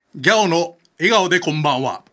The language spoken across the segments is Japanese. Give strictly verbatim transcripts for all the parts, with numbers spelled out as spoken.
ギャオの笑顔でこんばんは。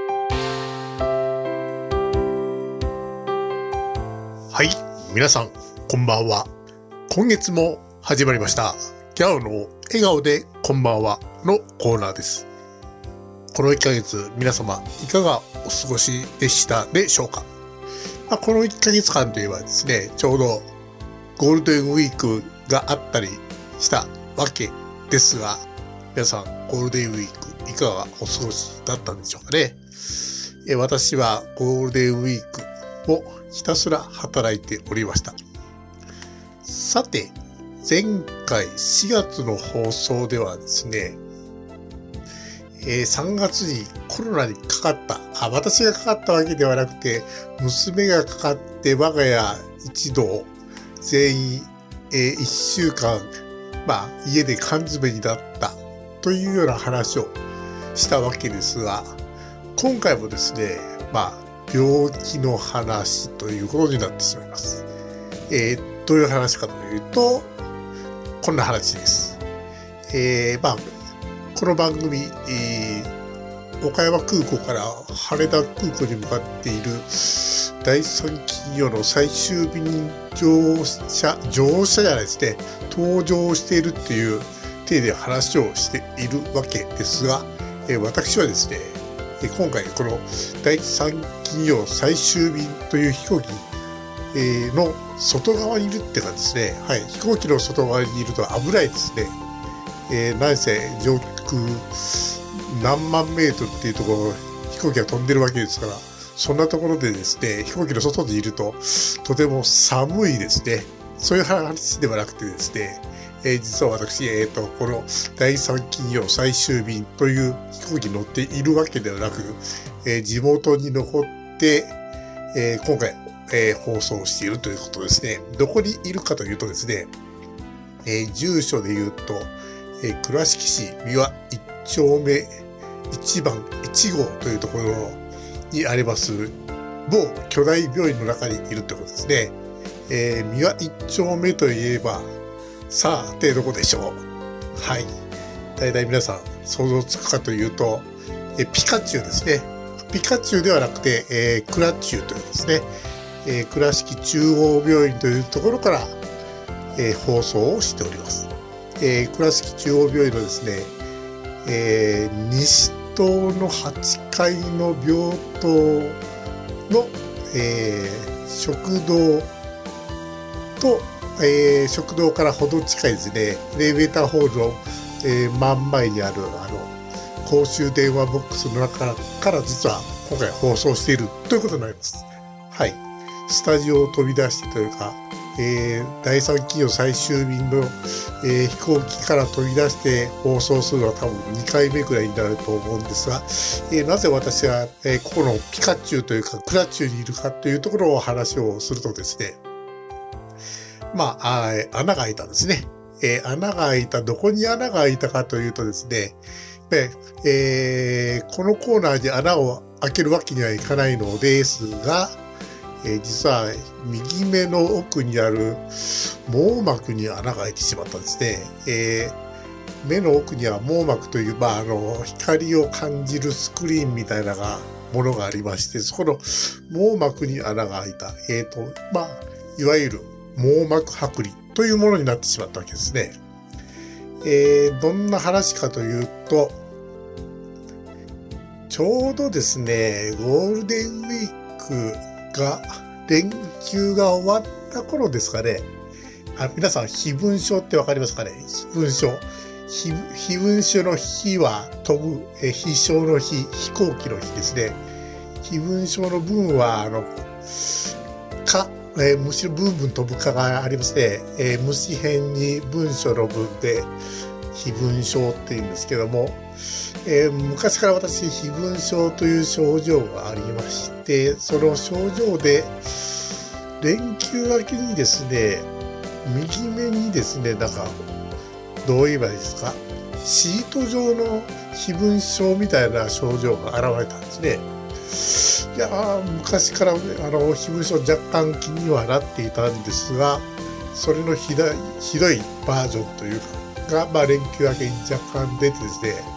はい、皆さんこんばんは。今月も始まりましたギャオの笑顔でこんばんはのコーナーです。このいっかげつ皆様いかがお過ごしでしたでしょうか。まあ、このいっかげつかんといえばですね、ちょうどゴールデンウィークがあったりしたわけですが、皆さんゴールデンウィークいかがお過ごしだったんでしょうかね。え私はゴールデンウィークをひたすら働いておりました。さて、前回しがつの放送ではですね、えー、さんがつにコロナにかかった、あ、私がかかったわけではなくて、娘がかかって我が家一同全員、えー、いっしゅうかん、まあ、家で缶詰になったというような話をしたわけですが、今回もですね、まあ、病気の話ということになってしまいます。えー、どういう話かというと、こんな話です。えー、まあ、この番組、えー、岡山空港から羽田空港に向かっている第三企業の最終便に乗車、乗車じゃないですね、搭乗しているっていう体で話をしているわけですが、えー、私はですね、今回この第三企業最終便という飛行機の外側にいるってかですね、はい、飛行機の外側にいると危ないですね。えー、何せ上空何万メートルっていうところ飛行機が飛んでるわけですから、そんなところでですね、飛行機の外にいるととても寒いですね。そういう話ではなくてですね、えー、実は私、えーと、この第三企業最終便という飛行機に乗っているわけではなく、えー、地元に残って、えー、今回、えー、放送しているということですね。どこにいるかというとですね、えー、住所で言うと、えー、倉敷市三輪一丁目一番一号というところにあります某巨大病院の中にいるということですね。えー、三輪一丁目といえば、さあ、てどこでしょう。はい。だいたい皆さん想像つくかというと、えピカチュウですね。ピカチュウではなくて、えー、クラチュウというですね、えー、倉敷中央病院というところから、えー、放送をしております。えー、倉敷中央病院のですね、えー、西棟のはちかいの病棟の、えー、食堂と、えー、食堂からほど近いですね、エレベーターホールの、えー、真ん前にあるあの公衆電話ボックスの中から実は今回放送しているということになります。はい。スタジオを飛び出してというか、えー、第三企業最終便の、えー、飛行機から飛び出して放送するのは多分にかいめくらいになると思うんですが、えー、なぜ私が、えー、ここのピカチュウというかクラチュウにいるかというところを話をするとですね、まあ、あ穴が開いたんですね。えー、穴が開いた、どこに穴が開いたかというとですね、えー、このコーナーで穴を開けるわけにはいかないのですが、えー、実は右目の奥にある網膜に穴が開いてしまったんですね。えー、目の奥には網膜という、まあ、あの光を感じるスクリーンみたいなものがありまして、そこの網膜に穴が開いた、えーとまあ、いわゆる網膜剥離というものになってしまったわけですね。えー、どんな話かというと、ちょうどですね、ゴールデンウィークが、連休が終わった頃ですかね。あ、皆さん、飛蚊症ってわかりますかね。飛蚊症。飛、飛蚊症の飛は飛ぶ、え飛翔の飛、飛行機の飛ですね。飛蚊症の文は、あの、か、えー、むしろブンブン飛ぶかがありますね。えー、虫編に文章の文で飛蚊症って言うんですけども、えー、昔から私、飛蚊症という症状がありまして、その症状で、連休明けにですね、右目にですね、なんか、どう言えばいいですか、シート状の飛蚊症みたいな症状が現れたんですね。いやー、昔から、ね、あの飛蚊症若干気にはなっていたんですが、それのひどい、ひどいバージョンというかが、まあ、連休明けに若干出てですね、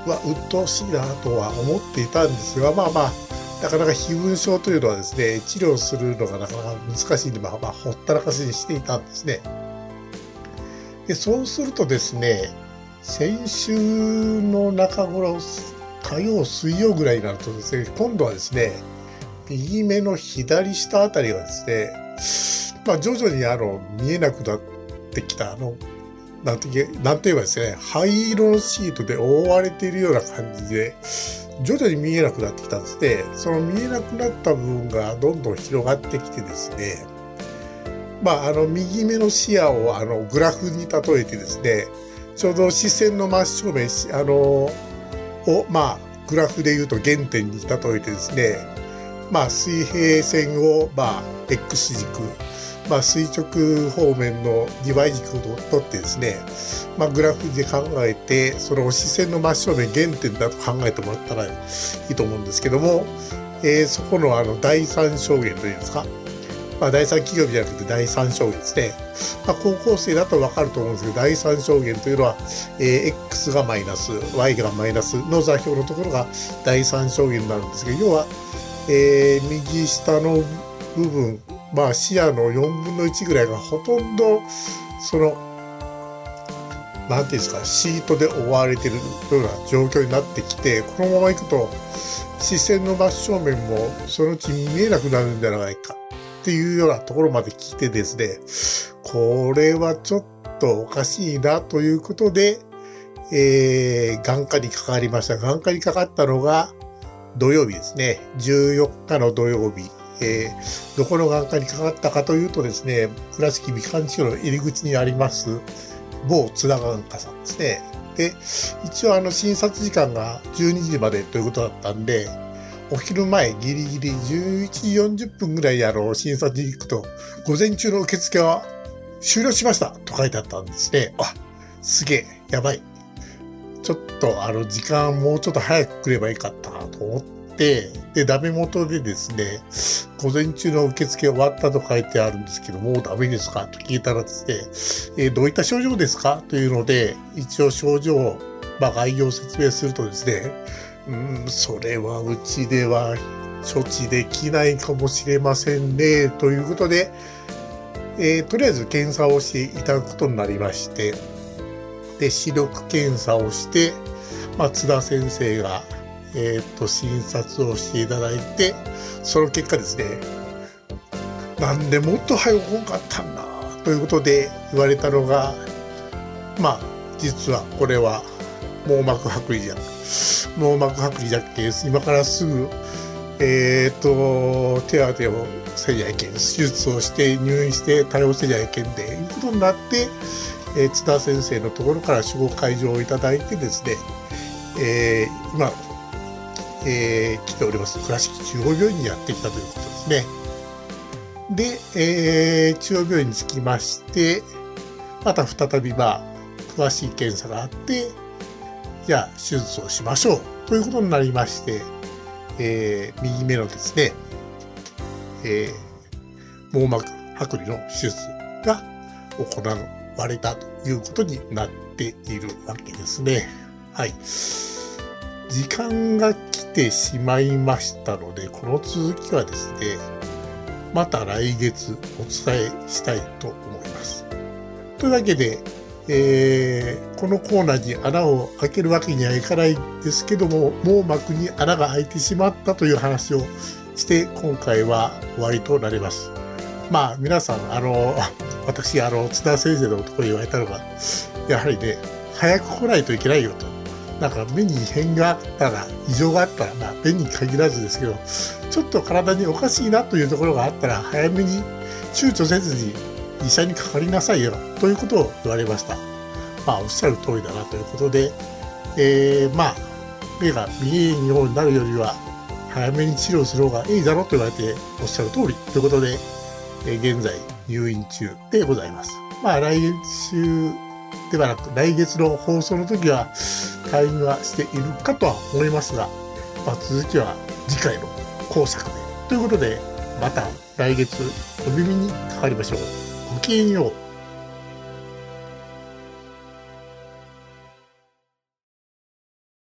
は鬱陶しいなとは思っていたんですが、まあまあ、なかなか飛蚊症というのはですね、治療するのがなかなか難しいんで、まあまあ、ほったらかしにしていたんですね。で、そうするとですね、先週の中頃、火曜、水曜ぐらいになるとですね、今度はですね、右目の左下あたりがですね、まあ徐々にあの、見えなくなってきた、あの、なんて言え、なんて言えばですね、灰色のシートで覆われているような感じで、徐々に見えなくなってきたんですね。その見えなくなった部分がどんどん広がってきてですね、まあ、あの、右目の視野をあの、グラフに例えてですね、ちょうど視線の真正面、あの、を、まあ、グラフで言うと原点に例えてですね、まあ、水平線を、まあ、X 軸、まあ、垂直方面のにばい軸を取ってですね、まあ、グラフで考えて、その視線の真正面原点だと考えてもらったらいいと思うんですけども、えー、そこのあの第三象限というんですか、まあ、第三企業じゃなくて第三象限ですね。まあ、高校生だとわかると思うんですけど、第三象限というのは、えー、X がマイナス、Y がマイナスの座標のところが第三象限になるんですけど、要は、えー、右下の部分、まあ視野のよんぶんのいちぐらいがほとんど、その、なんていうんですか、シートで覆われているような状況になってきて、このままいくと、視線の真正面もそのうち見えなくなるんじゃないかっていうようなところまで来てですね、これはちょっとおかしいなということで、えー、眼科にかかりました。眼科にかかったのが土曜日ですね。じゅうよっかの土曜日。えー、どこの眼科にかかったかというとですね、倉敷美観地区の入り口にあります某津田眼科さんですね。で、一応あの診察時間がじゅうにじまでということだったんで、お昼前ギリギリじゅういちじよんじゅっぷんぐらいにあの診察に行くと、午前中の受付は終了しましたと書いてあったんですね。あ、すげえ、やばい。ちょっとあの時間もうちょっと早く来ればいいかったなと思って、で、ダメ元でですね、午前中の受付終わったと書いてあるんですけど、もうダメですかと聞いたらですね、えー、どういった症状ですかというので、一応症状を、まあ概要を説明するとですね、うん、それはうちでは処置できないかもしれませんね、ということで、えー、とりあえず検査をしていただくことになりまして、で、視力検査をして、まあ、津田先生が、えっと、診察をしていただいて、その結果ですね、なんでもっと早く来んかったんだ、ということで言われたのが、まあ、実はこれは網膜剥離弱。網膜剥離弱です。今からすぐ、えっと、手当てをせりゃいけん。手術をして入院して対応せりゃいけんで、いうことになって、えー、津田先生のところから守護介助をいただいてですね、えー、今、えー、来ております倉敷中央病院にやってきたということですね。で、えー、中央病院に着きまして、また再びまあ、詳しい検査があって、じゃあ手術をしましょうということになりまして、えー、右目のですね、えー、網膜剥離の手術が行われたということになっているわけですね。はい。時間が来てしまいましたので、この続きはですね、また来月お伝えしたいと思います。というわけで、えー、このコーナーに穴を開けるわけにはいかないんですけども、網膜に穴が開いてしまったという話をして、今回は終わりとなります。まあ、皆さん、あの、私、あの、津田先生のところに言われたのが、やはりね、早く来ないといけないよと。なんか目に異変があったら、異常があったら、まあ目に限らずですけど、ちょっと体におかしいなというところがあったら、早めに躊躇せずに医者にかかりなさいよ、ということを言われました。まあおっしゃる通りだなということで、えー、まあ、目が見えんようになるよりは、早めに治療する方がいいだろうと言われておっしゃる通りということで、えー、現在入院中でございます。まあ来週ではなく、来月の放送の時は退院はしているかとは思いますが、まあ、続きは次回の後作で。ということで、また来月お耳にかかりましょう。ごきげんよう。